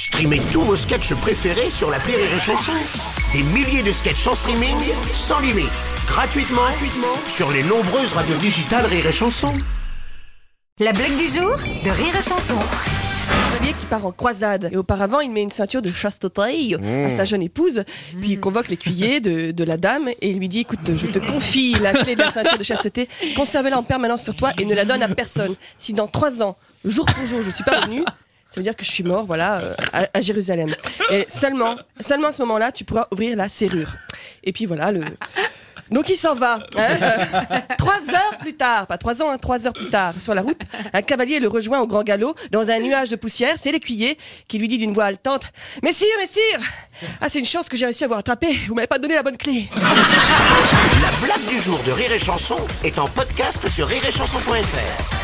Streamez tous vos sketchs préférés sur l'appli Rire et Chanson. Des milliers de sketchs en streaming, sans limite, gratuitement sur les nombreuses radios digitales Rire et Chanson. La blague du jour de Rire et Chanson. Qui part en croisade et auparavant il met une ceinture de chasteté à sa jeune épouse, puis il convoque l'écuyer de la dame et il lui dit: écoute, je te confie la clé de la ceinture de chasteté, conserve-la en permanence sur toi et ne la donne à personne. Si dans 3 ans, jour pour jour, je suis pas revenu, ça veut dire que je suis mort, voilà, à Jérusalem. Et seulement à ce moment-là, tu pourras ouvrir la serrure. Et puis voilà, donc il s'en va. 3 heures plus tard, pas 3 ans, 3 heures plus tard, sur la route, un cavalier le rejoint au grand galop dans un nuage de poussière. C'est l'écuyer qui lui dit d'une voix haletante: Messire, ah, c'est une chance que j'ai réussi à vous rattraper, vous m'avez pas donné la bonne clé. La blague du jour de Rire et Chanson est en podcast sur rireetchanson.fr.